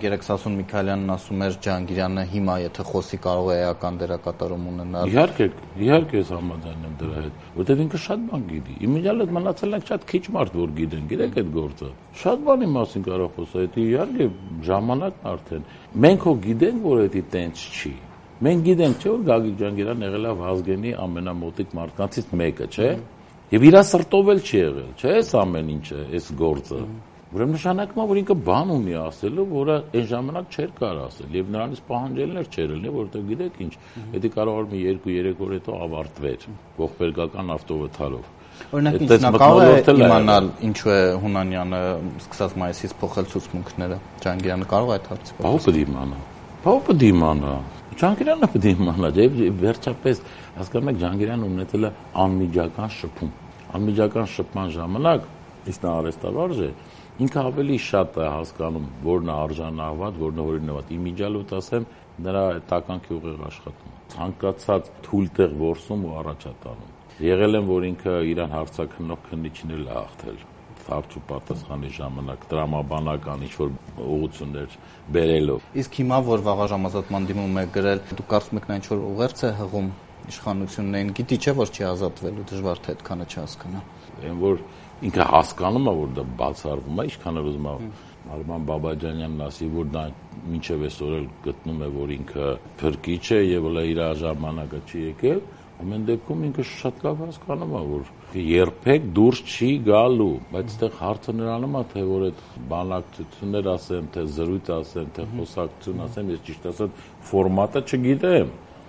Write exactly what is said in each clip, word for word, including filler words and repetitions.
երեքս ասուն Միքայելյանն ասում էր Ջհանգիրյանը հիմա եթե խոսի կարող է էական դերակատարում ունենալ։ Իհարկե, իհարկե ես համաձայն եմ դրա հետ, որտեղ ինքը շատ բան գիտի։ Իմիջիալ այդ մնացել են շատ քիչ մարդ որ գիտեն, գիտեք այդ գործը։ Շատ բանի մասին կարող խոսել, դա իհարկե ժամանակն արդեն։ Մենք հո գիտենք, որ դա տենց չի։ Մենք գիտենք, չէ՞ որ Գագիկ Ջհանգիրյանը եղել է Վազգենի ամենամոտիկ մարդկանցից մեկը, չէ՞։ Եվ իր սրտով էլ չի եղել, չէ՞, այս ամեն ինչը, այս գործը։ Ուրեմն նշանակում է, որ ինքը բան ունի ասելու, որը այն ժամանակ չէր կարող ասել, եւ նրանից պահանջելներ չէր լինի, որովհետեւ գիտեք ինչ, դա կարող էր մի երկու-երեք օր հետո ավարտվեր ողբերգական ավտովթարով։ Օրինակ ինչ նա կարող է իմանալ ինչու է Հունանյանը սկսած մայիսից փոխել ցուցմունքները, Ջհանգիրյանը կարող է այդ հարցը։ Բա ո՞վ դիմանա։ Բա ո՞վ դիմանա։ Ջհանգիրյանը պետք է իմանա, եւ վերջապես հասկանում եք Ջհանգիրյանը ունեցել է անմիջական շփում։ Անմիջական շփման ժամանակ իսկ նա արեստավարժ է, ինքը ավելի շատ է հասկանում, որն է արժանահավատ, որն է օրինաված։ Իմիջիալոտ ասեմ, նրա տականքի ուղիղ աշխատում։ Ցանկացած թույլ տեղ որսում ու առաջատանում։ Եղել են, որ ինքը իրան հարցաքննող քննիչներ է աղթել հարց ու պատասխանի ժամանակ տրամաբանական ինչ-որ ուղղություններ բերելով։ Իսկ հիմա, որ վաղաժամ ազատման դիմում է գրել, դուք կարծում եք նա ինչ-որ ուղերձ է հղում իշխանություններին, գիտի չէ, որ չի ազատվելու, դժվար թե այդքանը չհասկանա։ Այն որ ինքը հասկանում է, որ դա բացառվում է, ինչքան էլ ուզում է Արման Բաբաջանյանն ասի, որ նա մինչև այսօր էլ գտնում է, որ ինքը փրկիչ է եւ հələ իր ժամանակը չի եկել, ամեն դեպքում ինքը շատ լավ հասկանում է, որ երբեք դուրս չի գալու, բայց այդտեղ հարցը նրանում է, թե որ այդ բանակցություններ ասեմ, թե զրույց ասեմ, թե խոսակցություն ասեմ, ես ճիշտ ասած ֆորմատը չգիտեմ։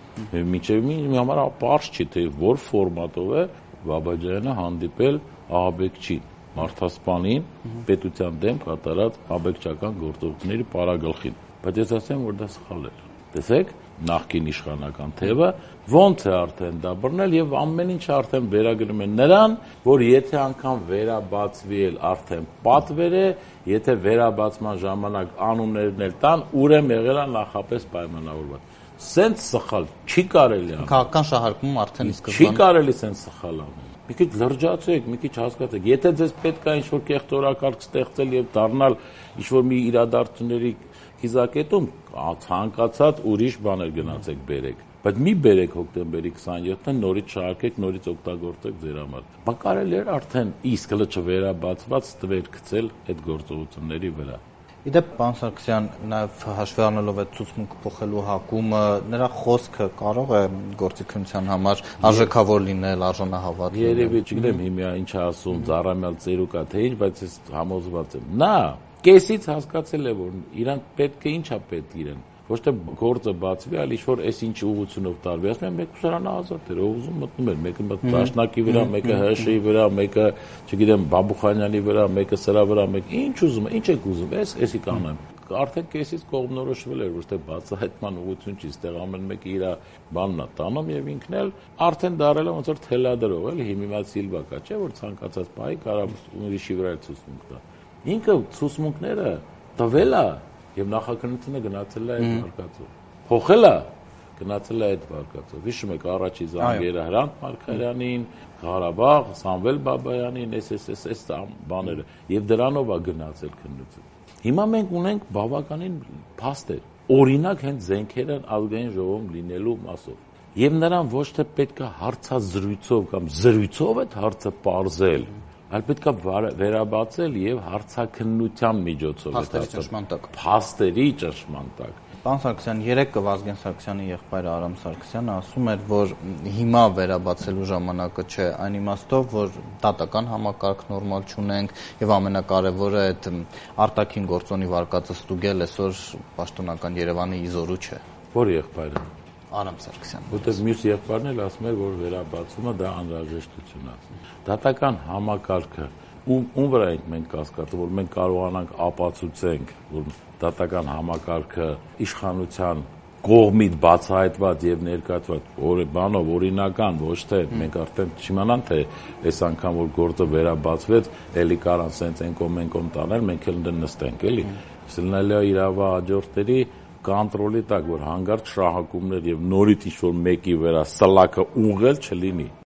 Մինչև մի համար պարզ չի, թե որ ֆորմատով է Բաբաջյանը հանդիպել ահաբեկչին, մարդասպանին, պետության դեմ կատարած ահաբեկչական գործողությունների պարագլխին։ Բայց ես ասեմ, որ դա սխալ էր։ Տեսեք, նախկին իշխանական թևը ոնց է արդեն դա բռնել եւ ամեն ինչ արդեն վերագրում է նրան, որ եթե անգամ վերաբացվի էլ արդեն պատվեր է, եթե վերաբացման ժամանակ անուններն էլ տան, ուրեմն եղել է նախապես պայմանավորված։ Սենց սխալ չի կարելի անել։ Քաղաքական շահարկումում արդեն իսկ չի կարելի սենց սխալ անել։ Մի քիչ լրջացեք, մի քիչ հասկացեք։ Եթե ձեզ պետք է ինչ-որ կեղծ օրակարգ ստեղծել եւ դառնալ ինչ-որ մի իրադարձությունների կիզակետում, ցանկացած ուրիշ բաներ գնացեք բերեք, բայց մի բերեք հոկտեմբերի քսաներկուսին նորից շարքեք, նորից օգտագործեք ձեր համար։ Բա կարելի էր արդեն իսկ հլը չվերաբացված ստվեր գցել այդ գործողությունների վրա։ Իդեպ, պարոն Սարգսյան, նաև հաշվի առնելով այդ ցուցմունք փոխելու հակումը, նրա խոսքը կարող է գործիքնության համար արժեքավոր լինել, արժանահավատ լինել։ Երևի չգիտեմ հիմա ինչ ասում, ծառամյալ ծերուկա թե ինչ, բայց ես համոզված եմ։ Նա կեսից հասկացել է, որ իրան պետք է ինչա պետք իրեն։ Ոչ թե գործը բացվի, այլ ինչ-որ այս ինչ ուղղությունով տարվի, ասում եմ, մեկ ուսարանը ազատ էր, ով ուզում մտնում էր, մեկը Դաշնակի վրա, մեկը ՀՇ-ի վրա, մեկը, չգիտեմ, Բաբուխանյանի վրա, մեկը սրա վրա, մեկը ինչ ուզում է, ինչ եք ուզում, էս էսի կանեմ։ Արդեն կեսից կողմնորոշվել էր, ոչ թե բացահայտման ուղղություն չի, այստեղ ամեն մեկը իր բանն է տանում եւ ինքն էլ արդեն դարել է ոնց որ թելադրող, էլի հիմա Սիլվա կա, չէ՞ որ ցանկացած բայի կարող ուրիշի վրա ցուցմունք տա։ Ինքը ցուցմունքները տվել է եւ նախաքննությունը գնացել է այդ վարկածով։ Փոխել է գնացել է այդ վարկածով։ Հիշում եք առաջի զանգերը Հրանտ Մարգարյանին, Ղարաբաղ, Սամվել Բաբայանին, էս էս էս էս բաները եւ դրանով է գնացել քննությունը։ Հիմա մենք ունենք բավականին փաստեր։ Օրինակ հենց զենքերը ազգային ժողովում լինելու մասով։ Եվ նրան ոչ թե պետքա հարցազրույցով կամ զրույցով այդ հարցը պարզել, այլ պետքա վերաբացել եւ հարցաքննության միջոցով այդ հարցը փաստերի ճշմարտ տակ։ Պարոն Սարգսյան, երեկ Վազգեն Սարգսյանի եղբայր Արամ Սարգսյանը ասում էր, որ հիմա վերաբացելու ժամանակը չէ, այն իմաստով, որ դատական համակարգ նորմալ չունենք եւ ամենակարևորը այդ արտաքին գործոնի վարկածը ստուգել այսօր պաշտոնական Երևանի իզորու չէ։ Որ եղբայրը Արամ Սարգսյան։ Որտեղ մյուս եղբայրն էլ ասում էր, որ վերաբացումը դա անհրաժեշտություն է։ Դատական համակարգը ում ում վրա ենք մենք կասկածում, որ մենք կարողանանք ապացուցենք, որ դատական համակարգը իշխանության կողմից բացահայտված եւ ներկայացված օրը բանով օրինական, ոչ թե մենք արդեն չիմանան թե այս անգամ որ գործը վերաբացվեց, էլի կարան սենց ենկոմ ենկոմ տանել, մենք էլ նստենք, էլի։ Սլնալիա իրավա հաջորդների կոնտրոլի տակ, որ հանգարց շահակումներ եւ նորից ինչ որ մեկի վրա սլաքը ուղղել չլինի։